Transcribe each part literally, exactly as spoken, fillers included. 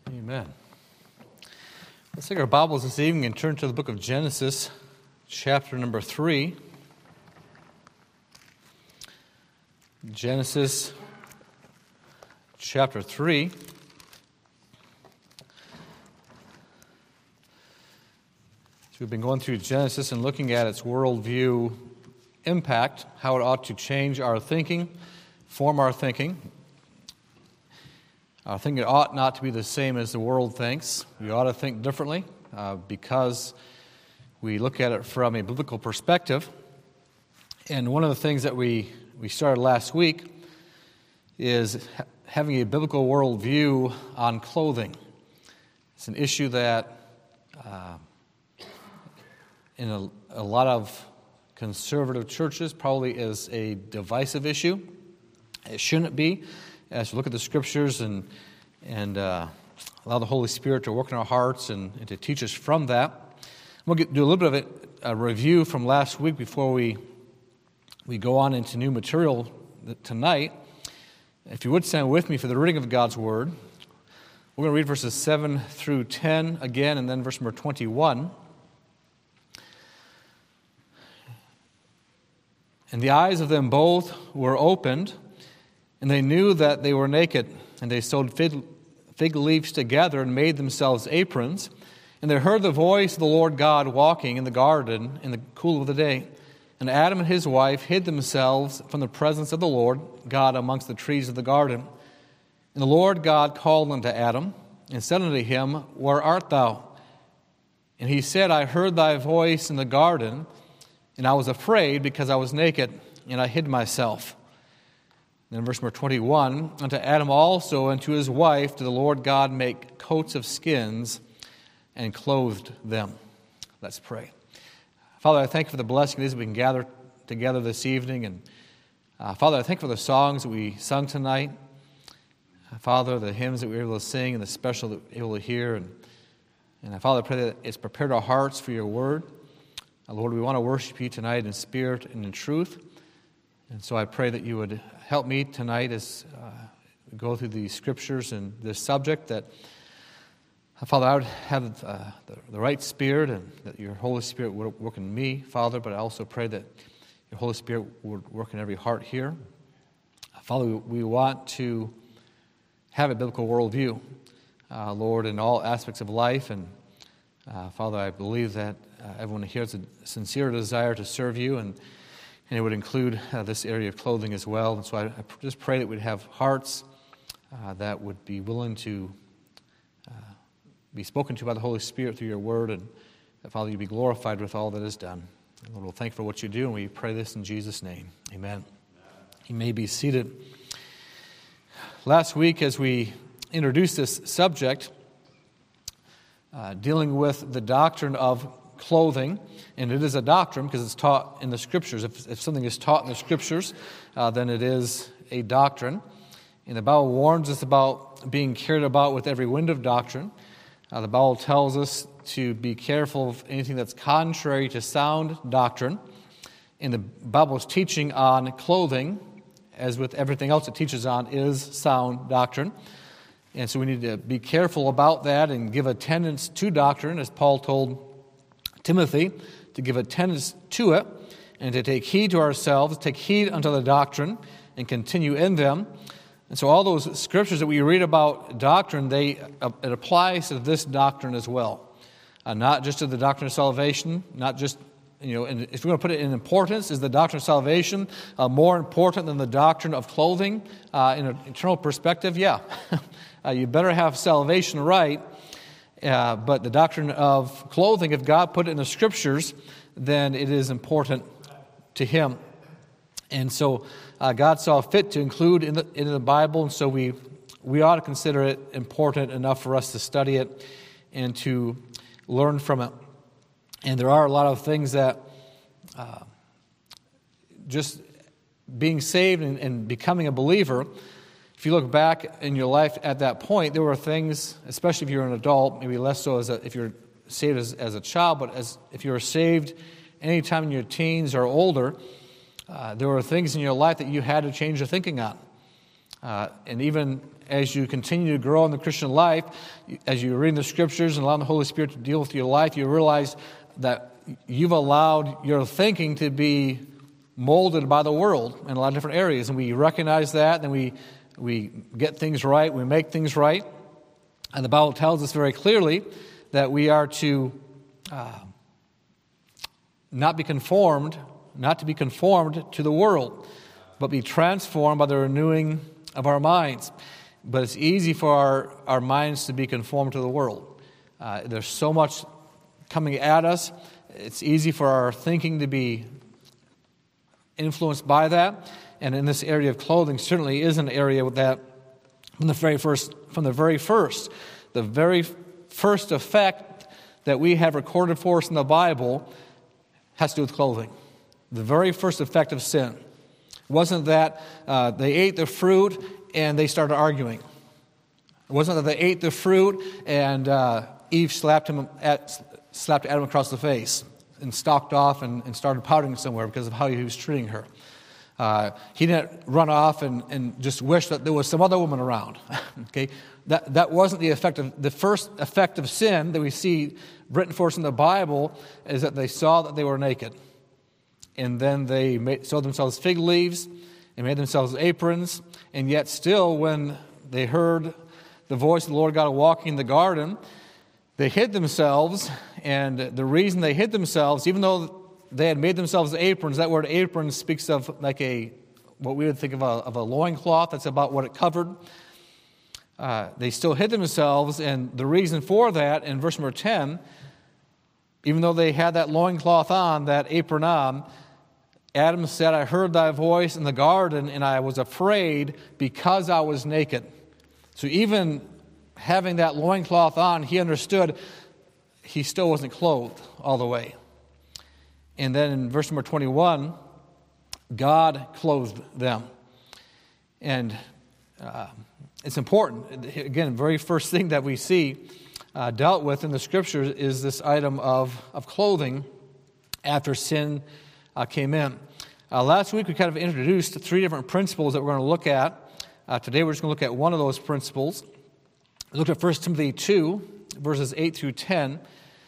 Amen. Let's take our Bibles this evening and turn to the book of Genesis, chapter number three. Genesis, chapter three. So we've been going through Genesis and looking at its worldview impact, how it ought to change our thinking, form our thinking. I think it ought not to be the same as the world thinks. We ought to think differently uh, because we look at it from a biblical perspective. And one of the things that we, we started last week is ha- having a biblical worldview on clothing. It's an issue that uh, in a, a lot of conservative churches probably is a divisive issue. It shouldn't be. As we look at the Scriptures and and uh, allow the Holy Spirit to work in our hearts and, and to teach us from that. We'll get, do a little bit of a, a review from last week before we we go on into new material tonight. If you would stand with me for the reading of God's Word, we're going to read verses seven through ten again, and then verse number twenty-one. And the eyes of them both were opened, and they knew that they were naked, and they sewed fig, fig leaves together and made themselves aprons. And they heard the voice of the Lord God walking in the garden in the cool of the day. And Adam and his wife hid themselves from the presence of the Lord God amongst the trees of the garden. And the Lord God called unto Adam, and said unto him, Where art thou? And he said, I heard thy voice in the garden, and I was afraid because I was naked, and I hid myself. Then verse number twenty-one, unto Adam also and to his wife did the Lord God make coats of skins and clothed them. Let's pray. Father, I thank you for the blessing it is we can gather together this evening. And uh, Father, I thank you for the songs that we sung tonight. Uh, Father, the hymns that we were able to sing and the special that we were able to hear. And, and uh, Father, I pray that it's prepared our hearts for your word. Uh, Lord, we want to worship you tonight in spirit and in truth. And so I pray that you would help me tonight as uh, we go through the Scriptures and this subject, that, uh, Father, I would have uh, the, the right spirit and that your Holy Spirit would work in me, Father, but I also pray that your Holy Spirit would work in every heart here. Uh, Father, we, we want to have a biblical worldview, uh, Lord, in all aspects of life. And uh, Father, I believe that uh, everyone here has a sincere desire to serve you, and And it would include uh, this area of clothing as well. And so I, I just pray that we'd have hearts uh, that would be willing to uh, be spoken to by the Holy Spirit through your word. And that, Father, you be glorified with all that is done. And Lord, we'll thank you for what you do, and we pray this in Jesus' name. Amen. You may be seated. Last week, as we introduced this subject, uh, dealing with the doctrine of clothing, and it is a doctrine because it's taught in the Scriptures. If, if something is taught in the Scriptures, uh, then it is a doctrine. And the Bible warns us about being carried about with every wind of doctrine. Uh, the Bible tells us to be careful of anything that's contrary to sound doctrine. And the Bible's teaching on clothing, as with everything else it teaches on, is sound doctrine. And so we need to be careful about that and give attendance to doctrine, as Paul told Timothy, to give attendance to it and to take heed to ourselves, take heed unto the doctrine and continue in them. And so all those scriptures that we read about doctrine, they uh, it applies to this doctrine as well. Uh, not just to the doctrine of salvation, not just, you know, and if we're going to put it in importance, is the doctrine of salvation uh, more important than the doctrine of clothing uh, in an eternal perspective? Yeah. uh, you better have salvation right. Uh, but the doctrine of clothing, if God put it in the Scriptures, then it is important to Him. And so uh, God saw fit to include in the, in the Bible, and so we we ought to consider it important enough for us to study it and to learn from it. And there are a lot of things that uh, just being saved and, and becoming a believer, if you look back in your life at that point, there were things, especially if you're an adult, maybe less so as a, if you're saved as, as a child, but as if you were saved anytime in your teens or older, uh, there were things in your life that you had to change your thinking on. Uh, and even as you continue to grow in the Christian life, as you read the Scriptures and allow the Holy Spirit to deal with your life, you realize that you've allowed your thinking to be molded by the world in a lot of different areas. And we recognize that, and we, we get things right, we make things right. And the Bible tells us very clearly that we are to uh, not be conformed, not to be conformed to the world, but be transformed by the renewing of our minds. But it's easy for our, our minds to be conformed to the world. Uh, there's so much coming at us. It's easy for our thinking to be influenced by that. And in this area of clothing certainly is an area that from the very first, from the very first, the very first effect that we have recorded for us in the Bible has to do with clothing. The very first effect of sin wasn't that uh, they ate the fruit and they started arguing. It wasn't that they ate the fruit and uh, Eve slapped him at, slapped Adam across the face and stalked off and, and started pouting somewhere because of how he was treating her. Uh, he didn't run off and, and just wish that there was some other woman around. Okay, that that wasn't the effect of the first effect of sin that we see written for us in the Bible is that they saw that they were naked, and then they made, sewed themselves fig leaves and made themselves aprons. And yet, still, when they heard the voice of the Lord God walking in the garden, they hid themselves. And the reason they hid themselves, even though they had made themselves aprons, that word apron speaks of like a, what we would think of a, of a loincloth. That's about what it covered. Uh, they still hid themselves, and the reason for that, in verse number ten, even though they had that loincloth on, that apron on, Adam said, I heard thy voice in the garden, and I was afraid because I was naked. So even having that loincloth on, he understood he still wasn't clothed all the way. And then in verse number twenty-one, God clothed them. And uh, it's important. Again, the very first thing that we see uh, dealt with in the Scriptures is this item of, of clothing after sin uh, came in. Uh, last week we kind of introduced three different principles that we're going to look at. Uh, today we're just going to look at one of those principles. We looked at First Timothy two, verses eight through ten,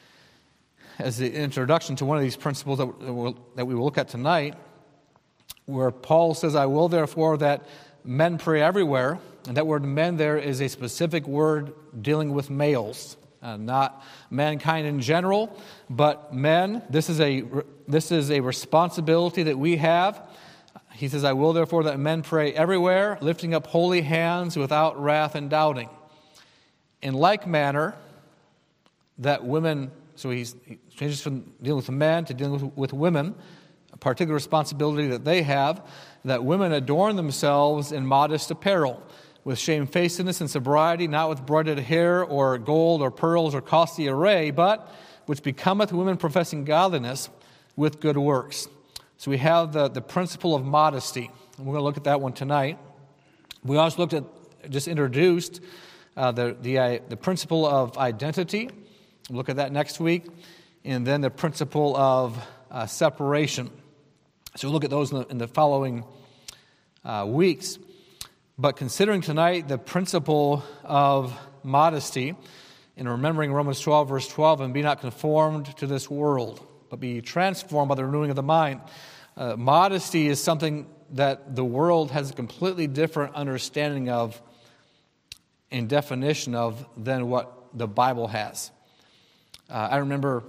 as the introduction to one of these principles that, we'll, that we will look at tonight, where Paul says, I will therefore that men pray everywhere. And that word men there is a specific word dealing with males, uh, not mankind in general, but men. This is a this is a responsibility that we have. He says, I will therefore that men pray everywhere, lifting up holy hands without wrath and doubting. In like manner, that women, so he's, he changes from dealing with men to dealing with, with women, a particular responsibility that they have, that women adorn themselves in modest apparel, with shamefacedness and sobriety, not with broided hair or gold or pearls or costly array, but which becometh women professing godliness with good works. So we have the, the principle of modesty, and we're going to look at that one tonight. We also looked at, just introduced, uh, the, the, uh, the principle of identity. We'll look at that next week. And then the principle of uh, separation. So we'll look at those in the, in the following uh, weeks. But considering tonight the principle of modesty, and remembering Romans twelve, verse twelve, and be not conformed to this world, but be transformed by the renewing of the mind. Uh, modesty is something that the world has a completely different understanding of and definition of than what the Bible has. Uh, I remember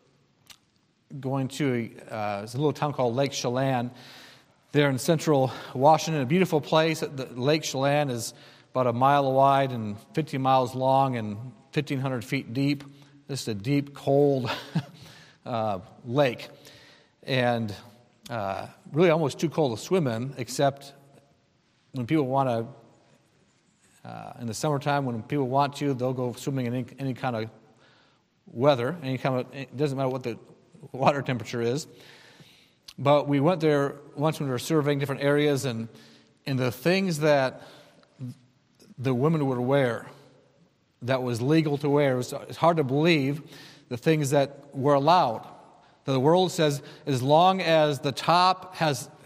going to a, uh, a little town called Lake Chelan, there in central Washington, a beautiful place. The Lake Chelan is about a mile wide and fifty miles long and fifteen hundred feet deep. This is a deep, cold uh, lake. And uh, really almost too cold to swim in, except when people want to, uh, in the summertime, when people want to, they'll go swimming in any, any kind of weather. Any kind of, it doesn't matter what the water temperature is. But we went there once when we were surveying different areas, and, and the things that the women would wear that was legal to wear, it was, it's hard to believe the things that were allowed. The world says as long as the top has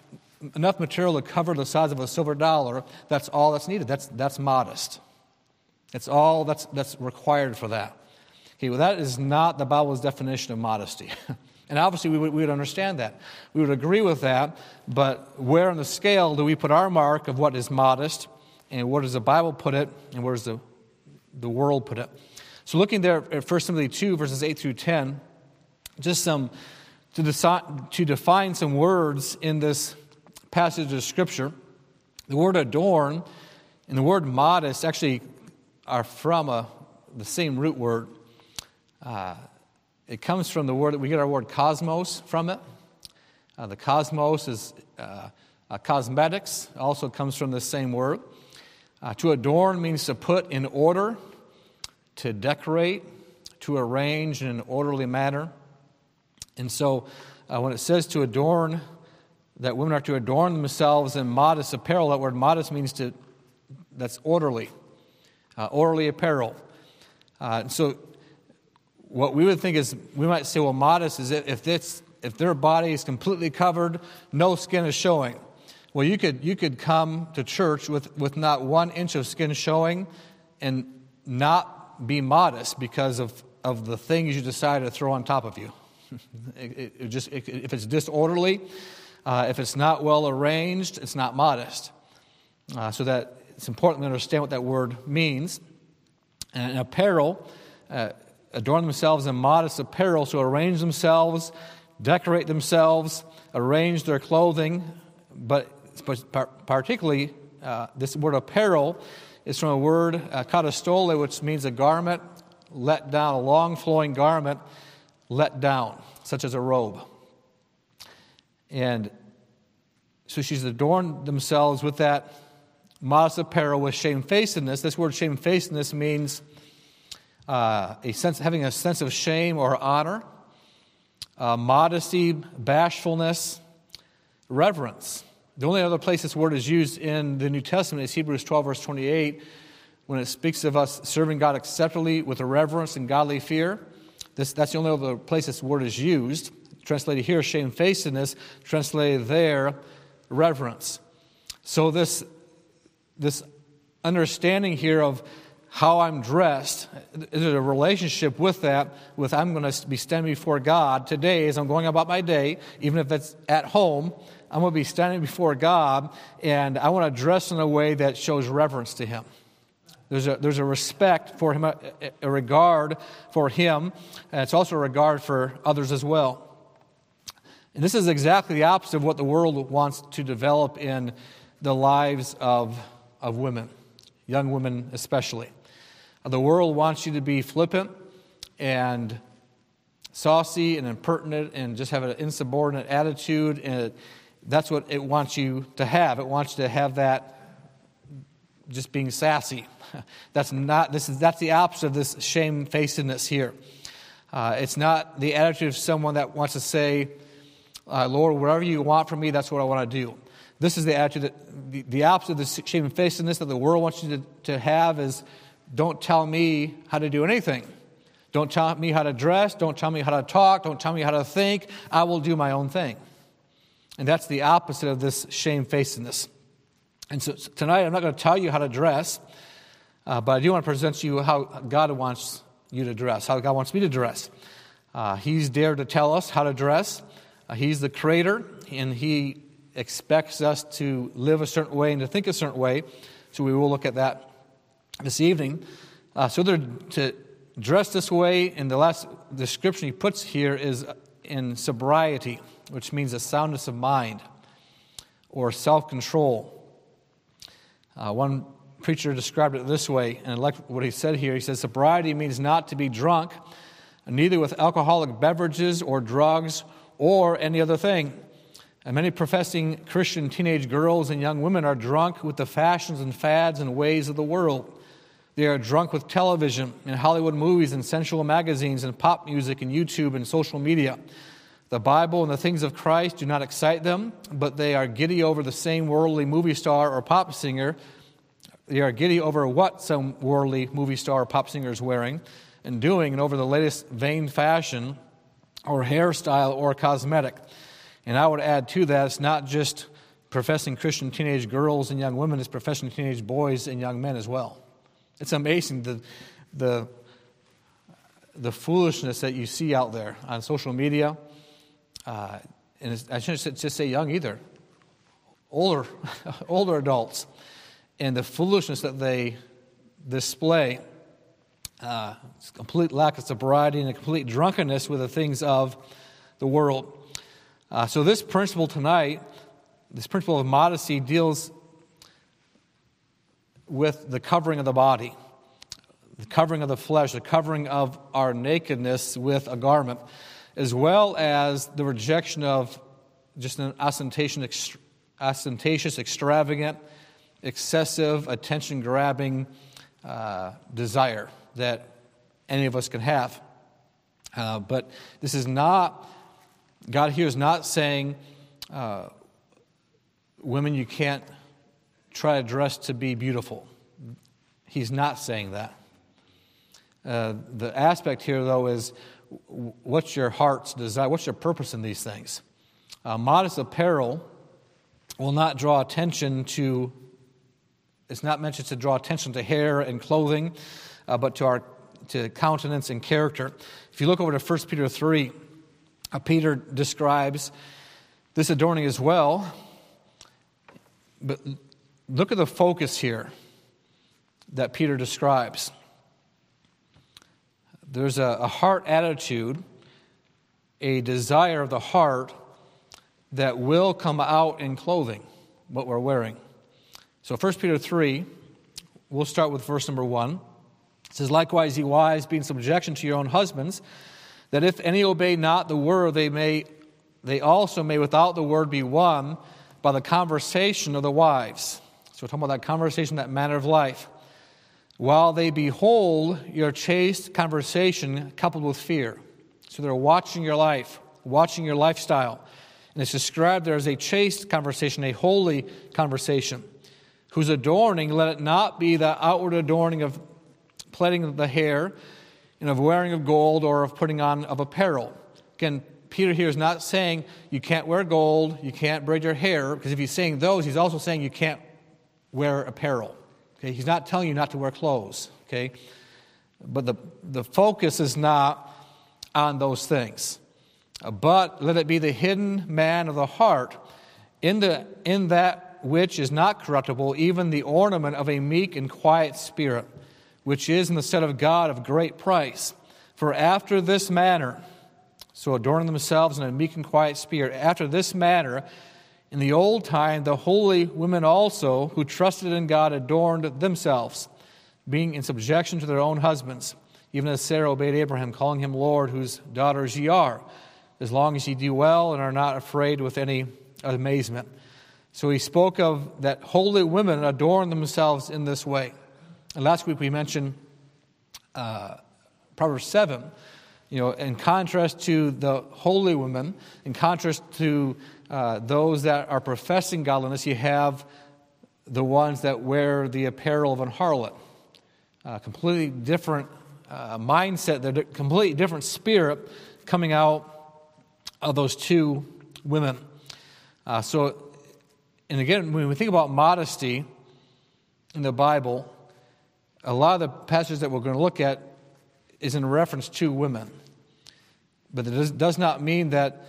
enough material to cover the size of a silver dollar, that's all that's needed. That's that's modest. It's all that's that's required for that. Okay, well, that is not the Bible's definition of modesty. And obviously we would, we would understand that. We would agree with that, but where on the scale do we put our mark of what is modest, and where does the Bible put it, and where does the, the world put it? So looking there at First Timothy two, verses eight through ten, just some, to, decide, to define some words in this passage of Scripture. The word adorn and the word modest actually are from a, the same root word. Uh, it comes from the word, we get our word cosmos from it. Uh, the cosmos is uh, uh, cosmetics, also comes from the same word. Uh, to adorn means to put in order, to decorate, to arrange in an orderly manner. And so uh, when it says to adorn, that women are to adorn themselves in modest apparel, that word modest means to, that's orderly, uh, orderly apparel. Uh, and so what we would think is, we might say, well, modest is if it's, if their body is completely covered, no skin is showing. Well, you could you could come to church with, with not one inch of skin showing and not be modest because of, of the things you decide to throw on top of you. it, it, it just it, if it's disorderly, uh, if it's not well arranged, it's not modest. Uh, so that it's important to understand what that word means. And apparel, uh, adorn themselves in modest apparel, so arrange themselves, decorate themselves, arrange their clothing, but particularly uh, this word apparel is from a word uh, katastole, which means a garment let down, a long flowing garment let down, such as a robe. And so she's adorned themselves with that modest apparel with shamefacedness. This word shamefacedness means uh, a sense, having a sense of shame or honor, uh, modesty, bashfulness, reverence. The only other place this word is used in the New Testament is Hebrews twelve, verse twenty-eight, when it speaks of us serving God acceptably with a reverence and godly fear. This, that's the only other place this word is used. Translated here, shamefacedness. Translated there, reverence. So this, this understanding here of how I'm dressed is a relationship with that, with I'm going to be standing before God today as I'm going about my day, even if it's at home. I'm going to be standing before God, and I want to dress in a way that shows reverence to Him. There's a, there's a respect for Him, a, a regard for Him, and it's also a regard for others as well. And this is exactly the opposite of what the world wants to develop in the lives of, of women, young women especially. The world wants you to be flippant and saucy and impertinent and just have an insubordinate attitude, and it, that's what it wants you to have. It wants you to have that just being sassy. That's not. This is that's the opposite of this shamefacedness here. Uh, it's not the attitude of someone that wants to say, uh, "Lord, whatever you want from me, that's what I want to do." This is the attitude that the, the opposite of the shamefacedness that the world wants you to, to have is, "Don't tell me how to do anything. Don't tell me how to dress. Don't tell me how to talk. Don't tell me how to think. I will do my own thing." And that's the opposite of this shamefacedness. And so tonight I'm not going to tell you how to dress, uh, but I do want to present to you how God wants you to dress, how God wants me to dress. Uh, he's dared to tell us how to dress. Uh, he's the creator, and He expects us to live a certain way and to think a certain way. So we will look at that this evening. Uh, so they're to dress this way, and the last description He puts here is in sobriety, which means a soundness of mind or self-control. Uh, one preacher described it this way, and I like what he said here. He says, sobriety means not to be drunk, neither with alcoholic beverages or drugs or any other thing. And many professing Christian teenage girls and young women are drunk with the fashions and fads and ways of the world. They are drunk with television and Hollywood movies and sensual magazines and pop music and YouTube and social media. The Bible and the things of Christ do not excite them, but they are giddy over the same worldly movie star or pop singer. They are giddy over what some worldly movie star or pop singer is wearing and doing, and over the latest vain fashion or hairstyle or cosmetic. And I would add to that, it's not just professing Christian teenage girls and young women as professing teenage boys and young men as well. It's amazing the the the foolishness that you see out there on social media. Uh, and it's, I shouldn't just say young either. Older, older adults, and the foolishness that they display. Uh, it's a complete lack of sobriety and a complete drunkenness with the things of the world. Uh, so this principle tonight, this principle of modesty, deals with the covering of the body, the covering of the flesh, the covering of our nakedness with a garment, as well as the rejection of just an ostentatious, ostentatious extravagant, excessive, attention-grabbing uh, desire that any of us can have. Uh, but this is not, God here is not saying, uh, women, you can't try to dress to be beautiful. He's not saying that. Uh, the aspect here, though, is what's your heart's desire? What's your purpose in these things? Uh, modest apparel will not draw attention to, it's not mentioned to draw attention to hair and clothing, uh, but to our to countenance and character. If you look over to First Peter three, uh, Peter describes this adorning as well. But look at the focus here that Peter describes. There's a, a heart attitude, a desire of the heart that will come out in clothing, what we're wearing. So First Peter three, we'll start with verse number one. It says, likewise, ye wives, be in subjection to your own husbands, that if any obey not the word, they may, they also may without the word be won by the conversation of the wives. So we're talking about that conversation, that manner of life. While they behold your chaste conversation coupled with fear. So they're watching your life, watching your lifestyle. And it's described there as a chaste conversation, a holy conversation, whose adorning, let it not be the outward adorning of plaiting the hair, and of wearing of gold, or of putting on of apparel. Again, Peter here is not saying you can't wear gold, you can't braid your hair, because if he's saying those, he's also saying you can't wear apparel. Okay, he's not telling you not to wear clothes. Okay, but the the focus is not on those things, but let it be the hidden man of the heart, in the in that which is not corruptible, even the ornament of a meek and quiet spirit, which is in the sight of God of great price. For after this manner, so adorning themselves in a meek and quiet spirit, after this manner, in the old time, the holy women also, who trusted in God, adorned themselves, being in subjection to their own husbands, even as Sarah obeyed Abraham, calling him Lord, whose daughters ye are, as long as ye do well and are not afraid with any amazement. So he spoke of that holy women adorn themselves in this way. And last week we mentioned uh, Proverbs seven, you know, in contrast to the holy women, in contrast to uh, those that are professing godliness, you have the ones that wear the apparel of an harlot. Uh, completely different uh, mindset, they're a completely different spirit coming out of those two women. Uh, so, and again, when we think about modesty in the Bible, a lot of the passages that we're going to look at is in reference to women. But it does, does not mean that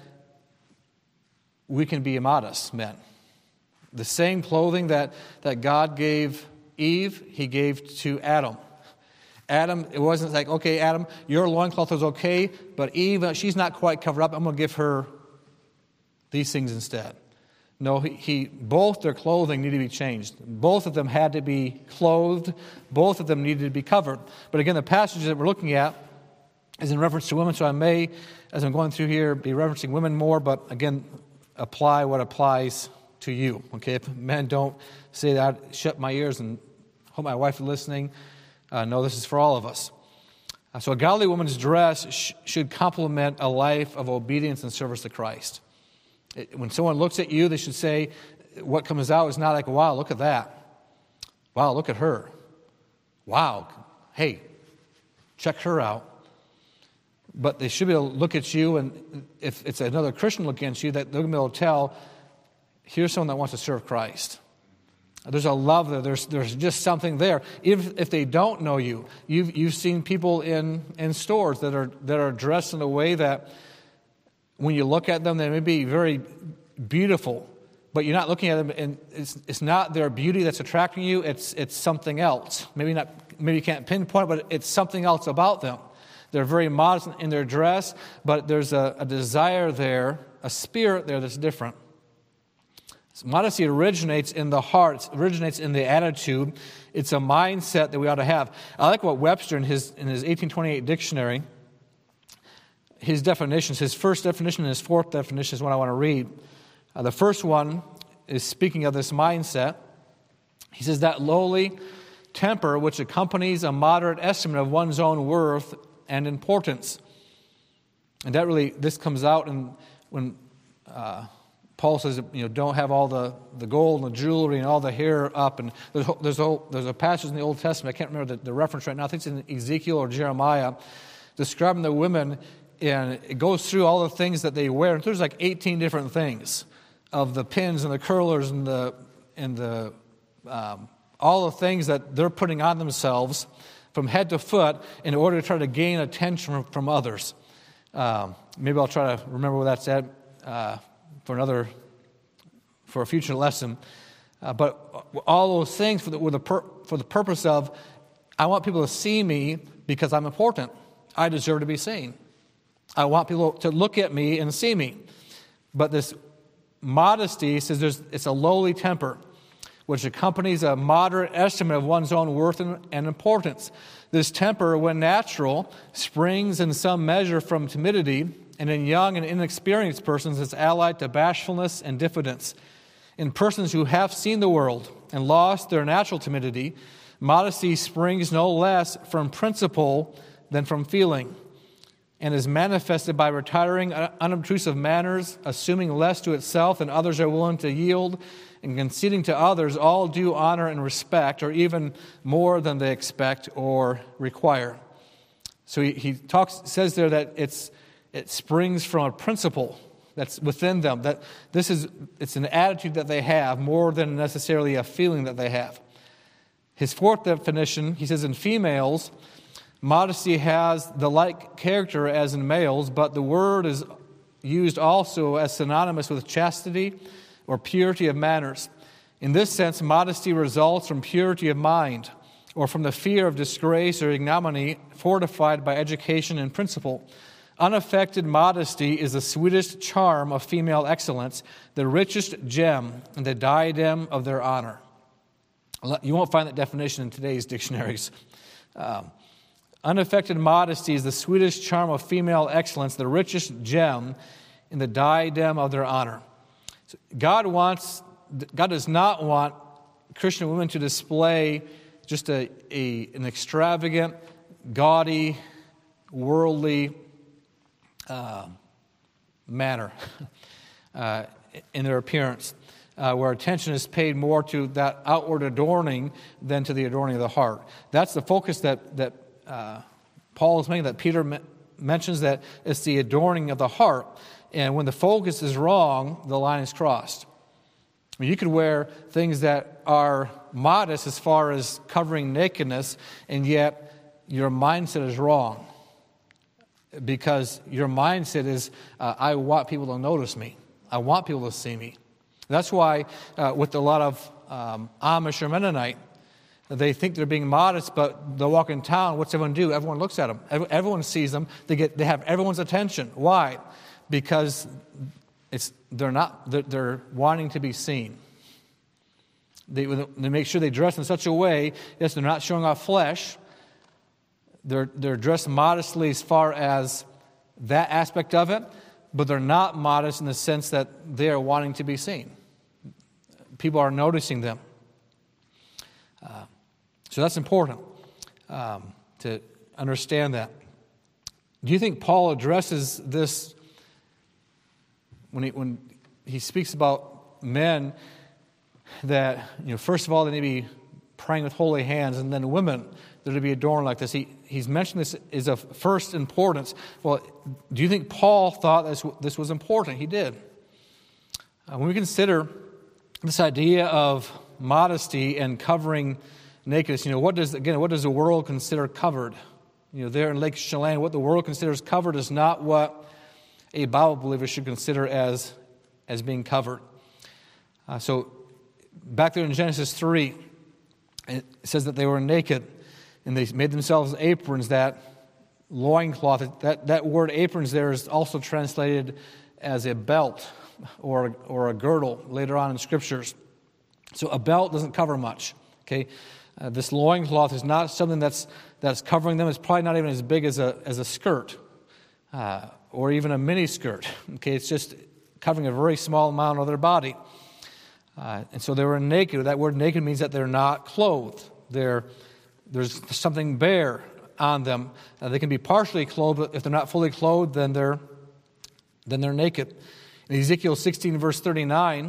we can be immodest men. The same clothing that, that God gave Eve, he gave to Adam. Adam, it wasn't like, okay, Adam, your loincloth is okay, but Eve, she's not quite covered up. I'm going to give her these things instead. No, he, he both their clothing needed to be changed. Both of them had to be clothed. Both of them needed to be covered. But again, the passage that we're looking at is in reference to women, so I may, as I'm going through here, be referencing women more, but again, apply what applies to you. Okay, if men don't say that, shut my ears and hope my wife is listening. Uh, no, this is for all of us. Uh, so a godly woman's dress sh- should complement a life of obedience and service to Christ. It, when someone looks at you, they should say, what comes out is not like, wow, look at that. Wow, look at her. Wow, hey, check her out. But they should be able to look at you, and if it's another Christian looking at you, that they're going to be able to tell, here's someone that wants to serve Christ. There's a love there. There's there's just something there. Even if they don't know you, you've you've seen people in, in stores that are that are dressed in a way that when you look at them, they may be very beautiful, but you're not looking at them, and it's it's not their beauty that's attracting you. It's it's something else. Maybe not. Maybe you can't pinpoint, but it's something else about them. They're very modest in their dress, but there's a, a desire there, a spirit there that's different. Modesty originates in the heart, it originates in the attitude. It's a mindset that we ought to have. I like what Webster in his in his eighteen twenty-eight dictionary, his definitions, his first definition and his fourth definition is what I want to read. Uh, the first one is speaking of this mindset. He says that lowly temper which accompanies a moderate estimate of one's own worth and importance. And that really, this comes out in, when uh, Paul says, you know, don't have all the, the gold and the jewelry and all the hair up. And there's there's a, there's a passage in the Old Testament, I can't remember the, the reference right now, I think it's in Ezekiel or Jeremiah, describing the women, and it goes through all the things that they wear. And there's like eighteen different things of the pins and the curlers and the and the um, all the things that they're putting on themselves from head to foot in order to try to gain attention from, from others. Um, maybe I'll try to remember where that's at uh, for another, for a future lesson. Uh, but all those things for the, with the pur- for the purpose of, I want people to see me because I'm important. I deserve to be seen. I want people to look at me and see me. But this modesty says there's, it's a lowly temper, which accompanies a moderate estimate of one's own worth and, and importance. This temper, when natural, springs in some measure from timidity, and in young and inexperienced persons is allied to bashfulness and diffidence. In persons who have seen the world and lost their natural timidity, modesty springs no less from principle than from feeling, and is manifested by retiring, unobtrusive manners, assuming less to itself than others are willing to yield, and conceding to others all due honor and respect, or even more than they expect or require. So he, he talks, says there that it's it springs from a principle that's within them. That this is it's an attitude that they have more than necessarily a feeling that they have. His fourth definition, he says, in females, modesty has the like character as in males, but the word is used also as synonymous with chastity or purity of manners. In this sense, modesty results from purity of mind, or from the fear of disgrace or ignominy fortified by education and principle. Unaffected modesty is the sweetest charm of female excellence, the richest gem and the diadem of their honor. You won't find that definition in today's dictionaries. Um, unaffected modesty is the sweetest charm of female excellence, the richest gem and the diadem of their honor. So God wants, God does not want Christian women to display just a, a an extravagant, gaudy, worldly uh, manner uh, in their appearance, uh, where attention is paid more to that outward adorning than to the adorning of the heart. That's the focus that that uh, Paul is making. That Peter me- mentions that it's the adorning of the heart. And when the focus is wrong, the line is crossed. I mean, you could wear things that are modest as far as covering nakedness, and yet your mindset is wrong. Because your mindset is, uh, I want people to notice me. I want people to see me. That's why uh, with a lot of um, Amish or Mennonite, they think they're being modest, but they'll walk in town. What's everyone do? Everyone looks at them. Everyone sees them. They get. They have everyone's attention. Why? Because it's they're not they're, they're wanting to be seen. They, they make sure they dress in such a way, yes, they're not showing off flesh. They're they're dressed modestly as far as that aspect of it, but they're not modest in the sense that they are wanting to be seen. People are noticing them. Uh, so that's important um, to understand that. Do you think Paul addresses this when he when he speaks about men that, you know, first of all, they need to be praying with holy hands, and then women, they're to be adorned like this? He he's mentioned this is of first importance. Well, do you think Paul thought this this was important? He did. Uh, when we consider this idea of modesty and covering nakedness, you know, what does, again, what does the world consider covered? You know, there in Lake Chelan, what the world considers covered is not what a Bible believer should consider as, as being covered. Uh, so, back there in Genesis three, it says that they were naked, and they made themselves aprons, that loincloth. That, that word aprons there is also translated as a belt or, or a girdle later on in Scriptures. So a belt doesn't cover much, okay? Uh, this loincloth is not something that's that's covering them. It's probably not even as big as a as a skirt uh, or even a mini skirt. Okay, it's just covering a very small amount of their body. Uh, and so they were naked. That word naked means that they're not clothed. They're, there's something bare on them. Uh, they can be partially clothed, but if they're not fully clothed, then they're then they're naked. In Ezekiel sixteen, verse thirty-nine,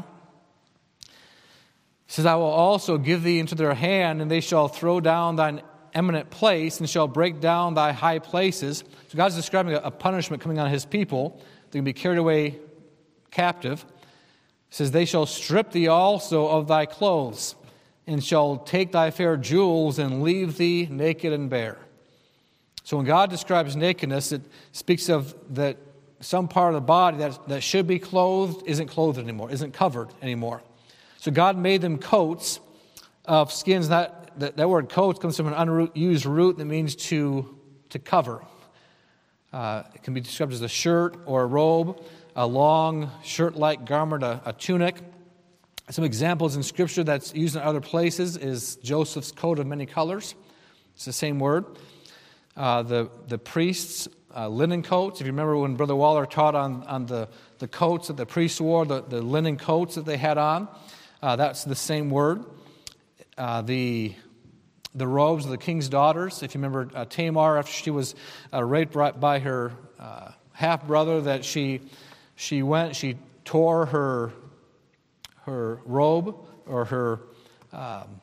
it says, I will also give thee into their hand, and they shall throw down thine eminent place, and shall break down thy high places. So God's describing a, a punishment coming on his people. They can be carried away captive. It says, they shall strip thee also of thy clothes, and shall take thy fair jewels, and leave thee naked and bare. So when God describes nakedness, it speaks of that some part of the body that, that should be clothed isn't clothed anymore, isn't covered anymore. So God made them coats of skins. That, that, that word coats comes from an unused root that means to, to cover. Uh, it can be described as a shirt or a robe, a long shirt-like garment, a, a tunic. Some examples in Scripture that's used in other places is Joseph's coat of many colors. It's the same word. Uh, the, the priests' uh, linen coats. If you remember when Brother Waller taught on, on the, the coats that the priests wore, the, the linen coats that they had on, Uh, that's the same word. Uh, the the robes of the king's daughters. If you remember uh, Tamar, after she was uh, raped by her uh, half brother, that she she went, she tore her her robe or her um,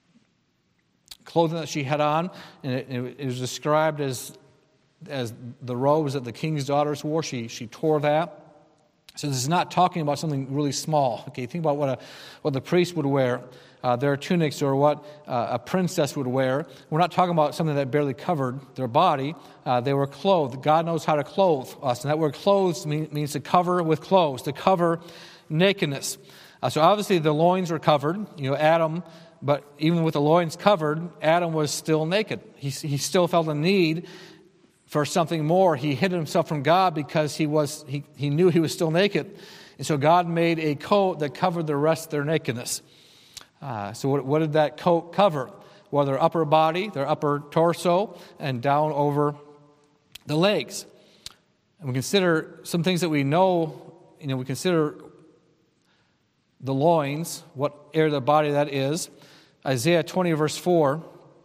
clothing that she had on, and it, it was described as as the robes that the king's daughters wore. She she tore that. So this is not talking about something really small. Okay, think about what a what the priest would wear, uh, their tunics, or what uh, a princess would wear. We're not talking about something that barely covered their body. Uh, they were clothed. God knows how to clothe us, and that word "clothes" mean, means to cover with clothes, to cover nakedness. Uh, so obviously the loins were covered. You know, Adam. But even with the loins covered, Adam was still naked. He he still felt a need for something more. He hid himself from God because he was he, he knew he was still naked. And so God made a coat that covered the rest of their nakedness. Uh, so what, what did that coat cover? Well, their upper body, their upper torso, and down over the legs. And we consider some things that we know, you know, we consider the loins, what area of the body that is. Isaiah twenty, verse four,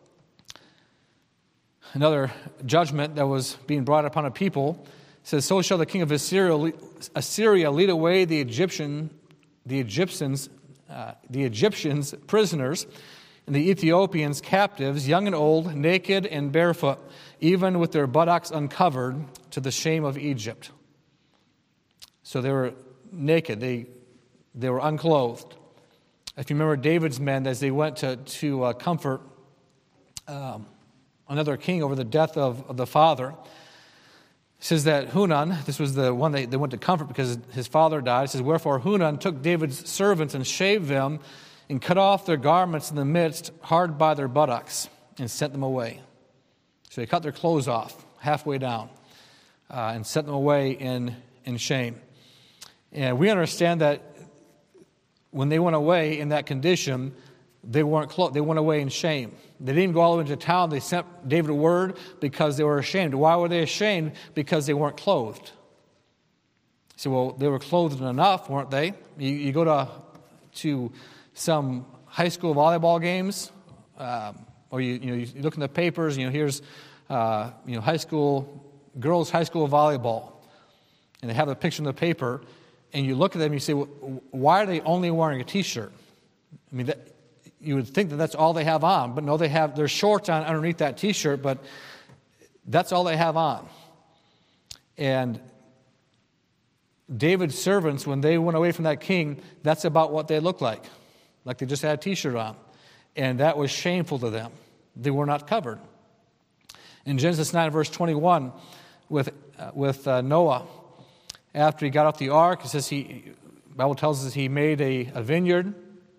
another judgment that was being brought upon a people, says, so shall the king of Assyria, Assyria lead away the Egyptian, the Egyptians, uh, the Egyptians prisoners, and the Ethiopians captives, young and old, naked and barefoot, even with their buttocks uncovered, to the shame of Egypt. So they were naked, they they were unclothed. If you remember David's men, as they went to, to uh, comfort um, another king over the death of, of the father, it says that Hunan, this was the one they, they went to comfort because his father died. It says, wherefore Hunan took David's servants and shaved them and cut off their garments in the midst, hard by their buttocks, and sent them away. So they cut their clothes off halfway down uh, and sent them away in, in shame. And we understand that when they went away in that condition, they weren't clothed. They went away in shame. They didn't even go all the way into town. They sent David a word because they were ashamed. Why were they ashamed? Because they weren't clothed. So, well, they were clothed enough, weren't they? You, you go to to some high school volleyball games, um, or you you know you look in the papers. You know, here's uh, you know high school girls high school volleyball, and they have a picture in the paper. And you look at them and you say, well, why are they only wearing a T-shirt? I mean, that, you would think that that's all they have on. But no, they have their shorts on underneath that T-shirt, but that's all they have on. And David's servants, when they went away from that king, that's about what they looked like. Like they just had a t-shirt on. And that was shameful to them. They were not covered. In Genesis nine, verse twenty-one, with uh, with uh, Noah, after he got off the ark, it says he, the Bible tells us he made a, a vineyard.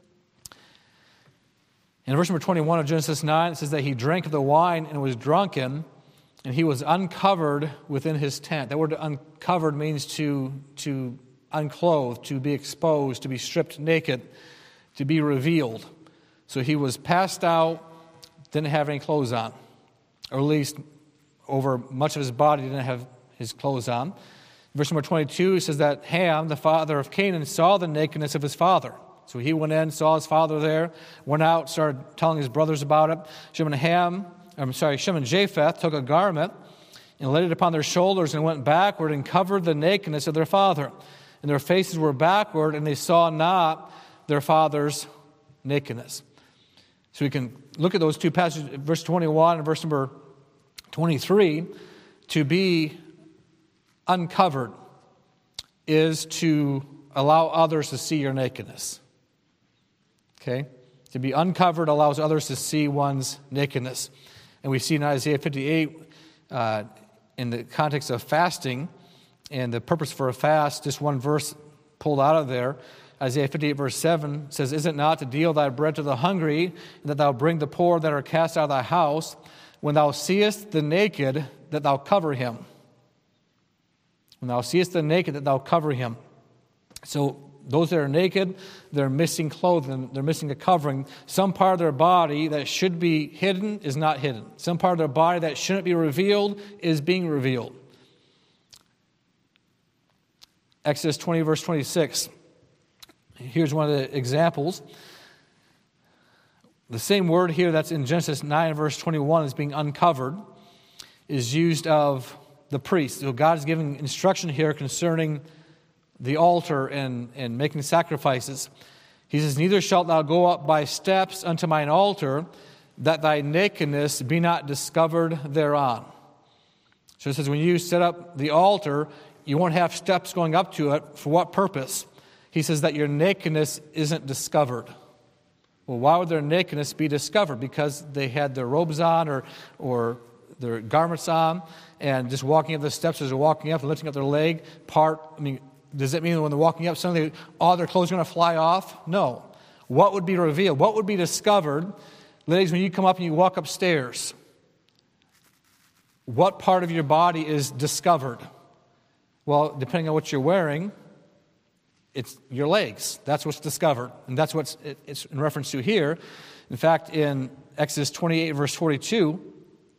In verse number twenty-one of Genesis nine, it says that he drank of the wine and was drunken, and he was uncovered within his tent. That word uncovered means to, to unclothe, to be exposed, to be stripped naked, to be revealed. So he was passed out, didn't have any clothes on. Or at least over much of his body didn't have his clothes on. Verse number twenty-two says that Ham, the father of Canaan, saw the nakedness of his father. So he went in, saw his father there, went out, started telling his brothers about it. Shem and Ham, I'm sorry, Shem and Japheth took a garment and laid it upon their shoulders and went backward and covered the nakedness of their father. And their faces were backward, and they saw not their father's nakedness. So we can look at those two passages, verse twenty-one and verse number twenty-three. To be uncovered is to allow others to see your nakedness. Okay? To be uncovered allows others to see one's nakedness. And we see in Isaiah fifty-eight, uh, in the context of fasting and the purpose for a fast, just one verse pulled out of there. Isaiah fifty-eight, verse seven says, Is it not to deal thy bread to the hungry, and that thou bring the poor that are cast out of thy house? When thou seest the naked, that thou cover him. When thou seest the naked, that thou cover him. So those that are naked, they're missing clothing, they're missing a covering. Some part of their body that should be hidden is not hidden. Some part of their body that shouldn't be revealed is being revealed. Exodus twenty, verse twenty-six. Here's one of the examples. The same word here that's in Genesis nine, verse twenty-one, is being uncovered, is used of the priest. So God is giving instruction here concerning the altar and, and making sacrifices. He says, Neither shalt thou go up by steps unto mine altar, that thy nakedness be not discovered thereon. So it says, when you set up the altar, you won't have steps going up to it. For what purpose? He says that your nakedness isn't discovered. Well, why would their nakedness be discovered? Because they had their robes on or or their garments on, and just walking up the steps as they're walking up and lifting up their leg part. I mean, does it mean that when they're walking up, suddenly all their clothes are going to fly off? No. What would be revealed? What would be discovered? Ladies, when you come up and you walk upstairs, what part of your body is discovered? Well, depending on what you're wearing, it's your legs. That's what's discovered. And that's what it's in reference to here. In fact, in Exodus twenty-eight, verse forty-two,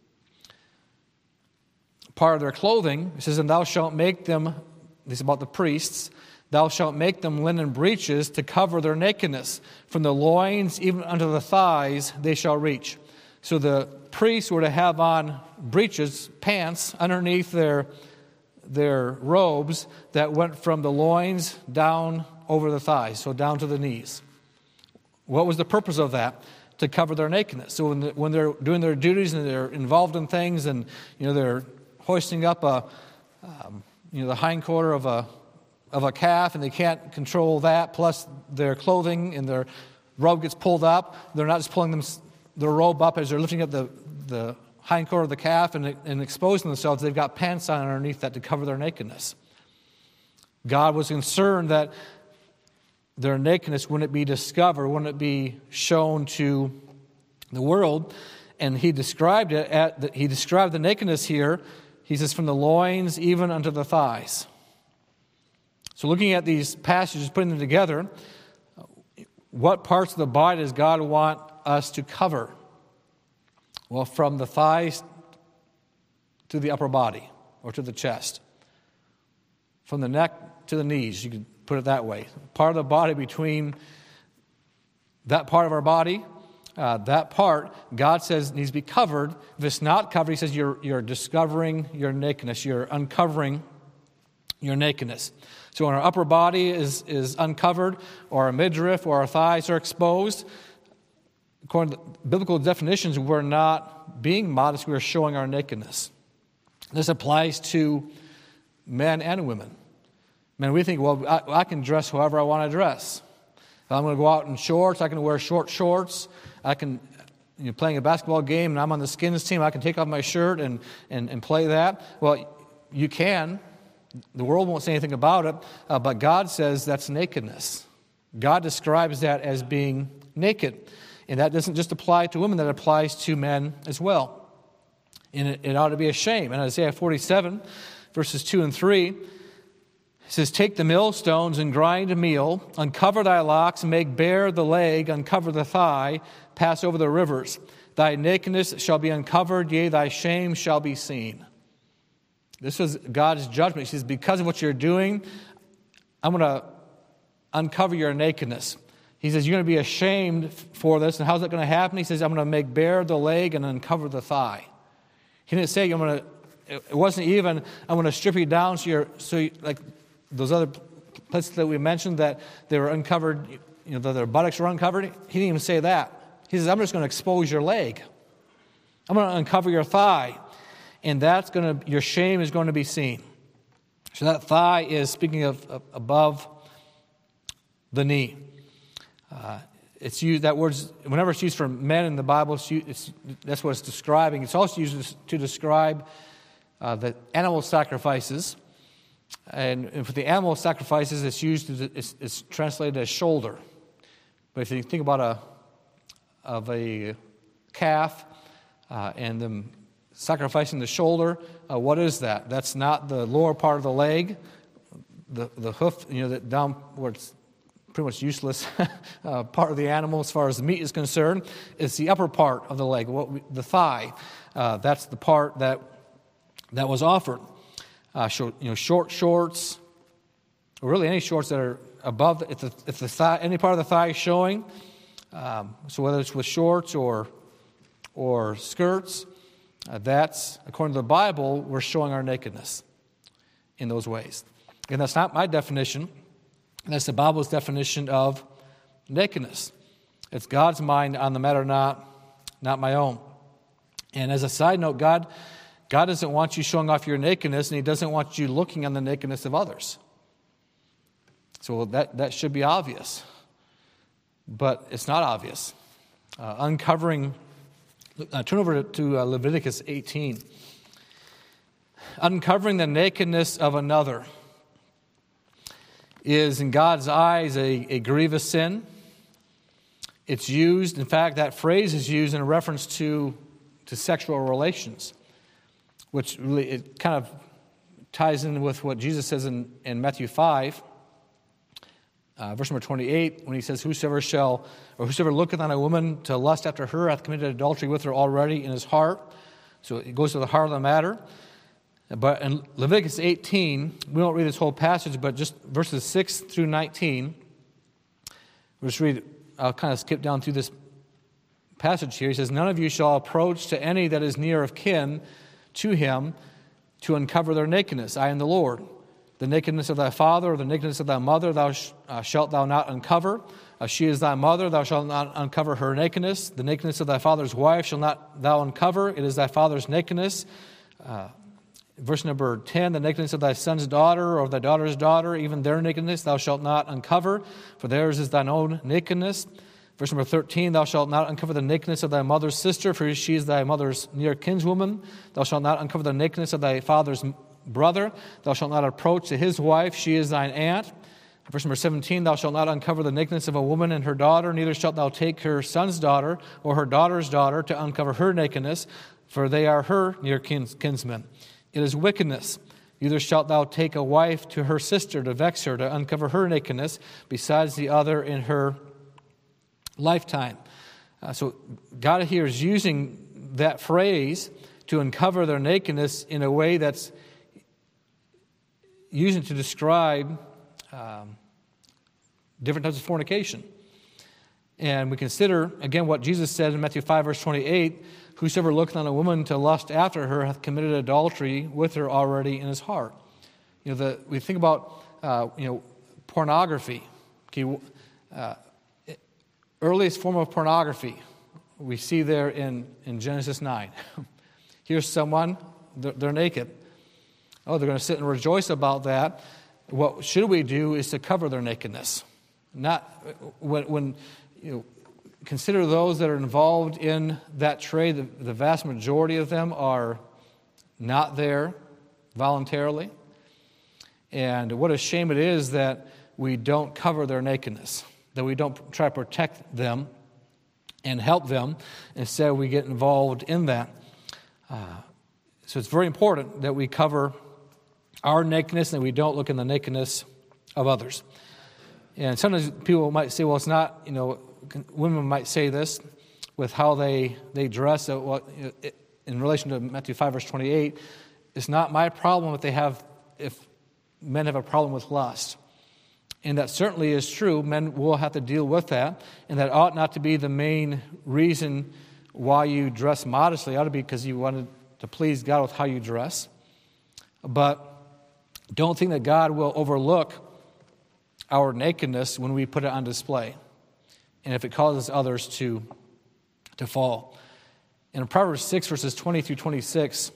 part of their clothing, it says, And thou shalt make them, this is about the priests, thou shalt make them linen breeches to cover their nakedness. From the loins even unto the thighs they shall reach. So the priests were to have on breeches, pants, underneath their their robes that went from the loins down over the thighs, so down to the knees. What was the purpose of that? To cover their nakedness. So when, the, when they're doing their duties and they're involved in things, and you know they're hoisting up a um, you know the hind quarter of a of a calf, and they can't control that. Plus their clothing and their robe gets pulled up. They're not just pulling them their robe up as they're lifting up the the hind quarter of the calf and, and exposing themselves. They've got pants on underneath that to cover their nakedness. God was concerned that their nakedness wouldn't be discovered, wouldn't it be shown to the world. And he described it at the, he described the nakedness here. He says, from the loins even unto the thighs. So looking at these passages, putting them together, what parts of the body does God want us to cover? Well, from the thighs to the upper body, or to the chest. From the neck to the knees, you could put it that way. Part of the body between that part of our body, uh, that part, God says needs to be covered. If it's not covered, he says you're, you're discovering your nakedness. You're uncovering your nakedness. So when our upper body is, is uncovered, or our midriff or our thighs are exposed, according to biblical definitions, we're not being modest, we're showing our nakedness. This applies to men and women. Man, we think, well, I, I can dress however I want to dress. If I'm going to go out in shorts, I can wear short shorts. I can, you know, playing a basketball game and I'm on the Skins team, I can take off my shirt and, and, and play that. Well, you can. The world won't say anything about it, uh, but God says that's nakedness. God describes that as being naked. And that doesn't just apply to women, that applies to men as well. And it, it ought to be a shame. In Isaiah forty-seven, verses two and three, it says, take the millstones and grind meal, uncover thy locks, make bare the leg, uncover the thigh, pass over the rivers. Thy nakedness shall be uncovered, yea, thy shame shall be seen. This is God's judgment. He says, because of what you're doing, I'm going to uncover your nakedness. He says, you're going to be ashamed for this. And how's that going to happen? He says, I'm going to make bare the leg and uncover the thigh. He didn't say, I'm going to, it wasn't even, I'm going to strip you down so you're, so you, like those other places that we mentioned that they were uncovered, you know, that their buttocks were uncovered. He didn't even say that. He says, I'm just going to expose your leg. I'm going to uncover your thigh. And that's going to, your shame is going to be seen. So that thigh is, speaking of, of above the knee. Uh, it's used, that word's, whenever it's used for men in the Bible, it's, it's, that's what it's describing. It's also used to describe uh, the animal sacrifices. And, and for the animal sacrifices, it's used, to, it's, it's translated as shoulder. But if you think about a, of a calf uh, and them sacrificing the shoulder, uh, what is that? That's not the lower part of the leg, the, the hoof, you know, that down where it's pretty much useless uh, part of the animal as far as the meat is concerned. It's the upper part of the leg, what we, the thigh. Uh, that's the part that that was offered. Uh, short, you know, short shorts, or really any shorts that are above, the, if the, if the thigh, any part of the thigh is showing. Um, so whether it's with shorts or or skirts, uh, that's, according to the Bible, we're showing our nakedness in those ways. And that's not my definition. That's the Bible's definition of nakedness. It's God's mind on the matter, not, not my own. And as a side note, God, God doesn't want you showing off your nakedness, and He doesn't want you looking on the nakedness of others. So that, that should be obvious. But it's not obvious. Uh, uncovering, uh, turn over to, to uh, Leviticus eighteen. Uncovering the nakedness of another is, in God's eyes, a, a grievous sin. It's used, in fact, that phrase is used in reference to, to sexual relations, which really, it kind of ties in with what Jesus says in, in Matthew five, uh, verse number twenty-eight, when He says, Whosoever shall, or whosoever looketh on a woman to lust after her hath committed adultery with her already in his heart. So it goes to the heart of the matter. But in Leviticus eighteen, we won't read this whole passage, but just verses six through nineteen. We'll just read, I'll kind of skip down through this passage here. He says, None of you shall approach to any that is near of kin to him to uncover their nakedness. I am the Lord. The nakedness of thy father or the nakedness of thy mother thou sh- uh, shalt thou not uncover. Uh, she is thy mother, thou shalt not uncover her nakedness. The nakedness of thy father's wife shall not thou uncover. It is thy father's nakedness. Uh, Verse number ten, the nakedness of thy son's daughter or thy daughter's daughter, even their nakedness thou shalt not uncover, for theirs is thine own nakedness. Verse number thirteen, thou shalt not uncover the nakedness of thy mother's sister, for she is thy mother's near kinswoman. Thou shalt not uncover the nakedness of thy father's brother. Thou shalt not approach to his wife, she is thine aunt. Verse number seventeen, thou shalt not uncover the nakedness of a woman and her daughter, neither shalt thou take her son's daughter or her daughter's daughter to uncover her nakedness, for they are her near kins- kinsmen. It is wickedness. Neither shalt thou take a wife to her sister to vex her, to uncover her nakedness, besides the other in her lifetime. Uh, so God here is using that phrase to uncover their nakedness in a way that's using to describe um, different types of fornication. And we consider, again, what Jesus said in Matthew five, verse twenty-eight, Whosoever looketh on a woman to lust after her hath committed adultery with her already in his heart. You know, the, we think about, uh, you know, pornography. Okay, uh, earliest form of pornography we see there in, in Genesis nine. Here's someone, they're, they're naked. Oh, they're going to sit and rejoice about that. what should we do is to cover their nakedness. Not when, when you know, consider those that are involved in that trade, the, the vast majority of them are not there voluntarily. And what a shame it is that we don't cover their nakedness, that we don't try to protect them and help them. Instead, we get involved in that. Uh, so it's very important that we cover our nakedness and we don't look in the nakedness of others. And sometimes people might say, well, it's not, you know, women might say this with how they, they dress. Uh, well, in relation to Matthew five, verse twenty-eight, it's not my problem if they have, if men have a problem with lust. And that certainly is true. Men will have to deal with that. And that ought not to be the main reason why you dress modestly. It ought to be because you wanted to please God with how you dress. But don't think that God will overlook our nakedness when we put it on display, and if it causes others to, to fall. In Proverbs six, verses twenty through twenty-six,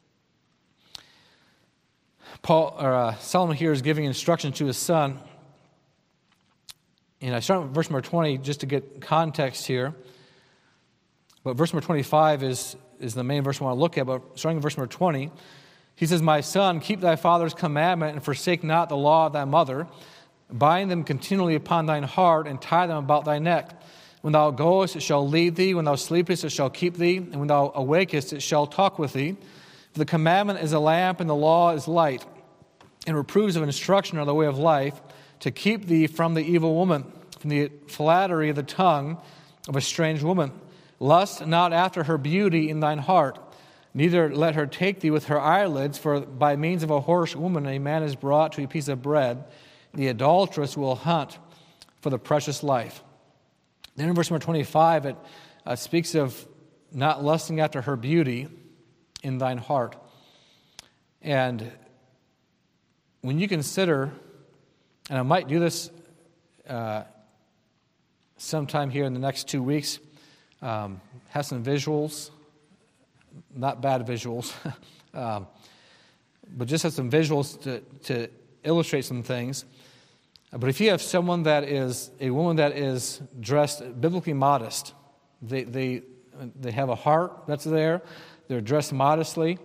Paul or uh, Solomon here is giving instruction to his son. And I start with verse number twenty just to get context here. But verse number twenty-five is, is the main verse I want to look at. But starting with verse number twenty, he says, "My son, keep thy father's commandment and forsake not the law of thy mother. Bind them continually upon thine heart and tie them about thy neck. When thou goest, it shall lead thee. When thou sleepest, it shall keep thee. And when thou awakest, it shall talk with thee. For the commandment is a lamp, and the law is light. And reproofs of instruction are the way of life, to keep thee from the evil woman, from the flattery of the tongue of a strange woman. Lust not after her beauty in thine heart, neither let her take thee with her eyelids, for by means of a whorish woman a man is brought to a piece of bread. The adulteress will hunt for the precious life." Then in verse number twenty-five, it uh, speaks of not lusting after her beauty in thine heart. And when you consider, and I might do this uh, sometime here in the next two weeks, um, have some visuals, not bad visuals, um, but just have some visuals to, to illustrate some things. But if you have someone that is, a woman that is dressed biblically modest, they they they have a heart that's there, they're dressed modestly,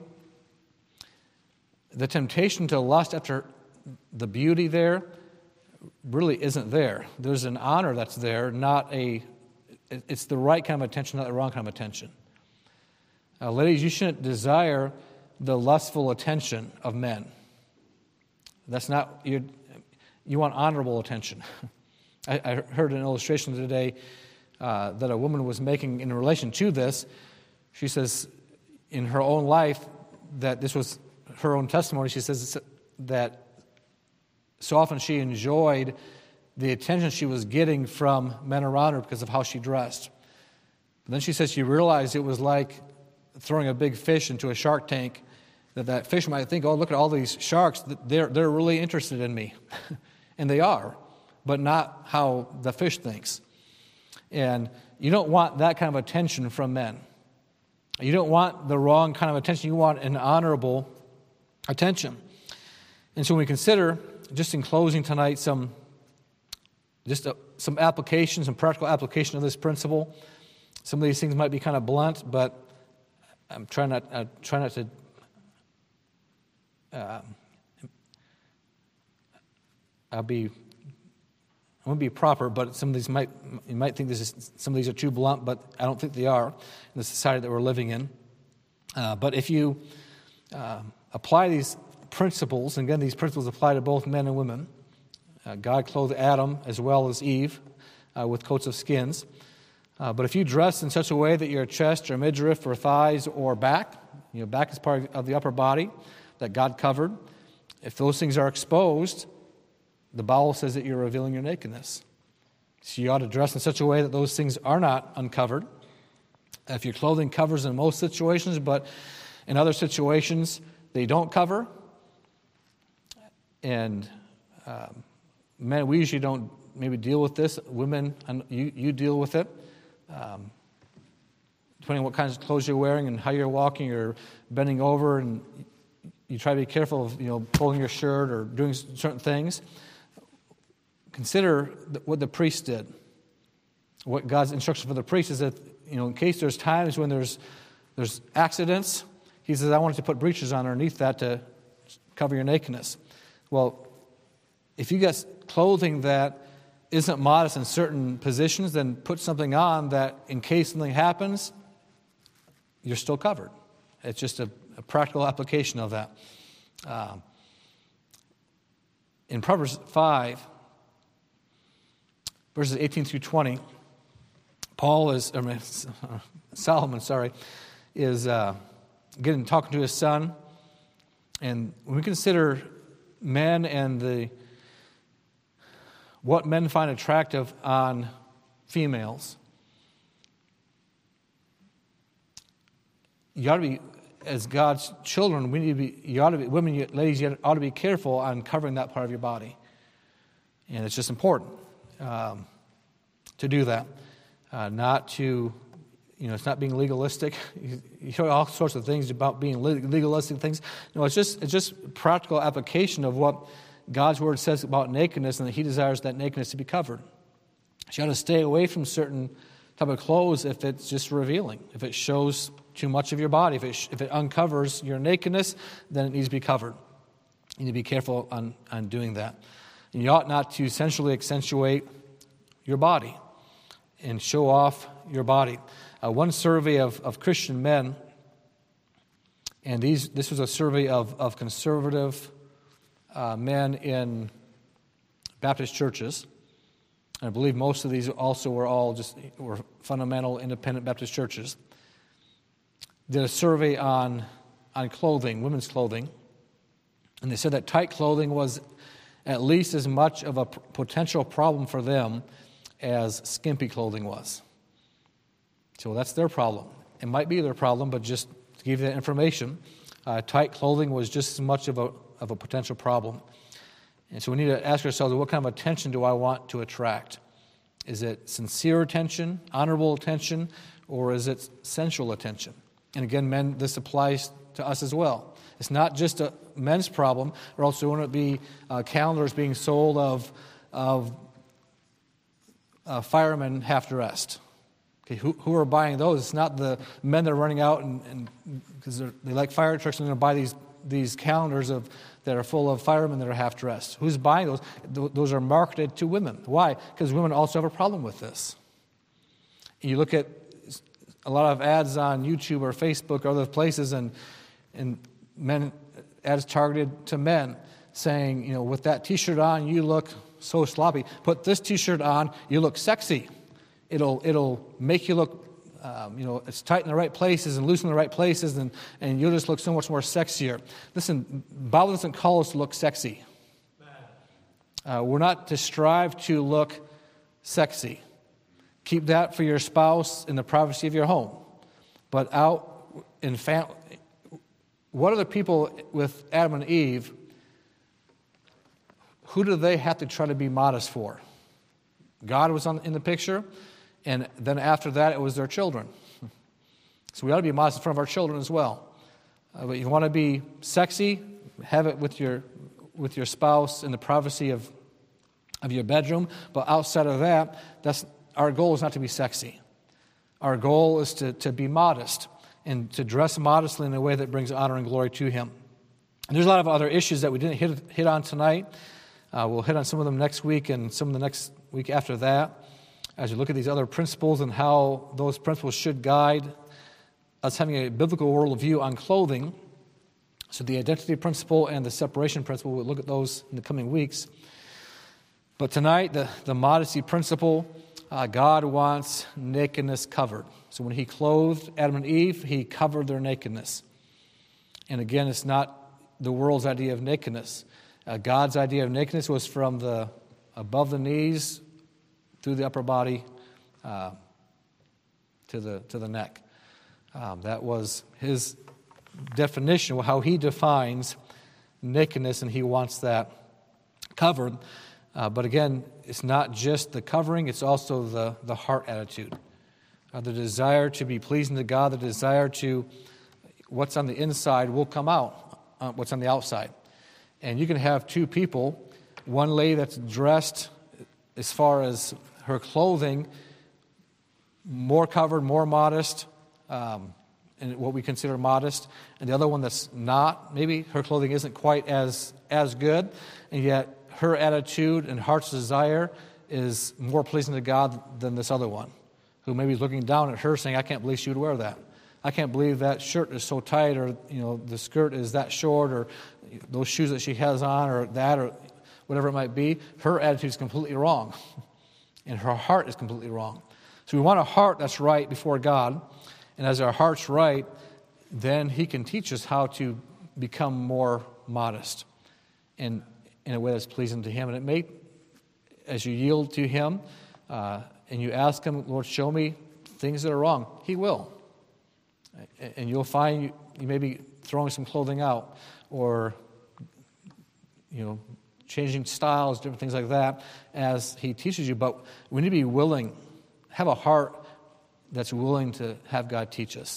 the temptation to lust after the beauty there really isn't there. There's an honor that's there, not a, it's the right kind of attention, not the wrong kind of attention. Uh, ladies, you shouldn't desire the lustful attention of men. That's not, you're, you want honorable attention. I, I heard an illustration today uh, that a woman was making in relation to this. She says in her own life that this was her own testimony. She says that so often she enjoyed the attention she was getting from men around her because of how she dressed. But then she says she realized it was like throwing a big fish into a shark tank, that that fish might think, oh, look at all these sharks, they're, they're really interested in me. And they are, but not how the fish thinks. And you don't want that kind of attention from men. You don't want the wrong kind of attention. You want an honorable attention. And so when we consider, just in closing tonight, some just a, some application, some practical application of this principle. Some of these things might be kind of blunt, but I'm trying not, I try not to uh, I'll be, I won't be proper, but some of these might, you might think this is, some of these are too blunt, but I don't think they are in the society that we're living in. Uh, but if you uh, apply these principles, and again, these principles apply to both men and women. Uh, God clothed Adam as well as Eve uh, with coats of skins. Uh, but if you dress in such a way that your chest or midriff or thighs or back, you know, back is part of the upper body that God covered, if those things are exposed, the Bible says that you're revealing your nakedness. So you ought to dress in such a way that those things are not uncovered. If your clothing covers in most situations, but in other situations they don't cover, and um, men, we usually don't maybe deal with this. Women, you, you deal with it. Um, depending on what kinds of clothes you're wearing and how you're walking or bending over, and you try to be careful of, you know, pulling your shirt or doing certain things. Consider what the priest did. What God's instruction for the priest is that, you know, in case there's times when there's there's accidents, he says, I want you to put breeches on underneath that to cover your nakedness. Well, if you get clothing that isn't modest in certain positions, then put something on that in case something happens, you're still covered. It's just a, a practical application of that. Uh, in Proverbs five, verses eighteen through twenty, Paul is, I mean, Solomon, sorry, is uh, getting talking to his son, and when we consider men and the what men find attractive on females, you ought to be, as God's children, we need to be, you ought to be, women, you, ladies, you ought to be careful on covering that part of your body. And it's just important um, to do that. Uh, not to, you know, it's not being legalistic. You, you hear all sorts of things about being legalistic things. No, it's just, it's just practical application of what God's Word says about nakedness, and that He desires that nakedness to be covered. So you ought to stay away from certain type of clothes if it's just revealing, if it shows too much of your body, if it sh- if it uncovers your nakedness, then it needs to be covered. You need to be careful on, on doing that. And you ought not to sensually accentuate your body and show off your body. Uh, one survey of, of Christian men, and these this was a survey of, of conservative Uh, men in Baptist churches, and I believe most of these also were all just were fundamental independent Baptist churches, did a survey on on clothing, women's clothing, and they said that tight clothing was at least as much of a p- potential problem for them as skimpy clothing was. So that's their problem. It might be their problem, but just to give you that information, uh, tight clothing was just as much of a of a potential problem. And so we need to ask ourselves, what kind of attention do I want to attract? Is it sincere attention, honorable attention, or is it sensual attention? And again, men, this applies to us as well. It's not just a men's problem, or else there wouldn't be uh, calendars being sold of, of uh, firemen half-dressed. Okay, who, who are buying those? It's not the men that are running out and because they like fire trucks and they're going to buy these these calendars of that are full of firemen that are half-dressed. Who's buying those? Th- those are marketed to women. Why? Because women also have a problem with this. And you look at a lot of ads on YouTube or Facebook or other places, and and men ads targeted to men saying, you know, with that T-shirt on, you look so sloppy. Put this T-shirt on, you look sexy. It'll it'll make you look. Um, you know, it's tight in the right places and loose in the right places, and, and you'll just look so much more sexier. Listen, Bible doesn't call us to look sexy. Uh, we're not to strive to look sexy. Keep that for your spouse in the privacy of your home. But out in family, what are the people with Adam and Eve? Who do they have to try to be modest for? God was on, in the picture. And then after that, it was their children. So we ought to be modest in front of our children as well. Uh, but you want to be sexy, have it with your with your spouse in the privacy of of your bedroom. But outside of that, that's our goal is not to be sexy. Our goal is to, to be modest and to dress modestly in a way that brings honor and glory to Him. And there's a lot of other issues that we didn't hit hit on tonight. Uh, we'll hit on some of them next week and some of the next week after that, as you look at these other principles and how those principles should guide us having a biblical worldview on clothing. So the identity principle and the separation principle, we'll look at those in the coming weeks. But tonight, the, the modesty principle, uh, God wants nakedness covered. So when He clothed Adam and Eve, He covered their nakedness. And again, it's not the world's idea of nakedness. Uh, God's idea of nakedness was from the above the knees through the upper body uh, to the to the neck. Um, that was His definition, how He defines nakedness, and He wants that covered. Uh, but again, it's not just the covering, it's also the, the heart attitude. Uh, the desire to be pleasing to God, the desire to, what's on the inside will come out uh, what's on the outside. And you can have two people, one lady that's dressed as far as her clothing, more covered, more modest, um, and what we consider modest, and the other one that's not. Maybe her clothing isn't quite as as good, and yet her attitude and heart's desire is more pleasing to God than this other one, who maybe is looking down at her saying, I can't believe she would wear that. I can't believe that shirt is so tight, or you know the skirt is that short, or those shoes that she has on, or that, or whatever it might be. Her attitude is completely wrong, and her heart is completely wrong. So we want a heart that's right before God, and as our heart's right, then He can teach us how to become more modest and in a way that's pleasing to Him. And it may, as you yield to Him uh, and you ask Him, Lord, show me things that are wrong, He will. And you'll find you, you may be throwing some clothing out, or you know, changing styles, different things like that, as He teaches you. But we need to be willing, have a heart that's willing to have God teach us.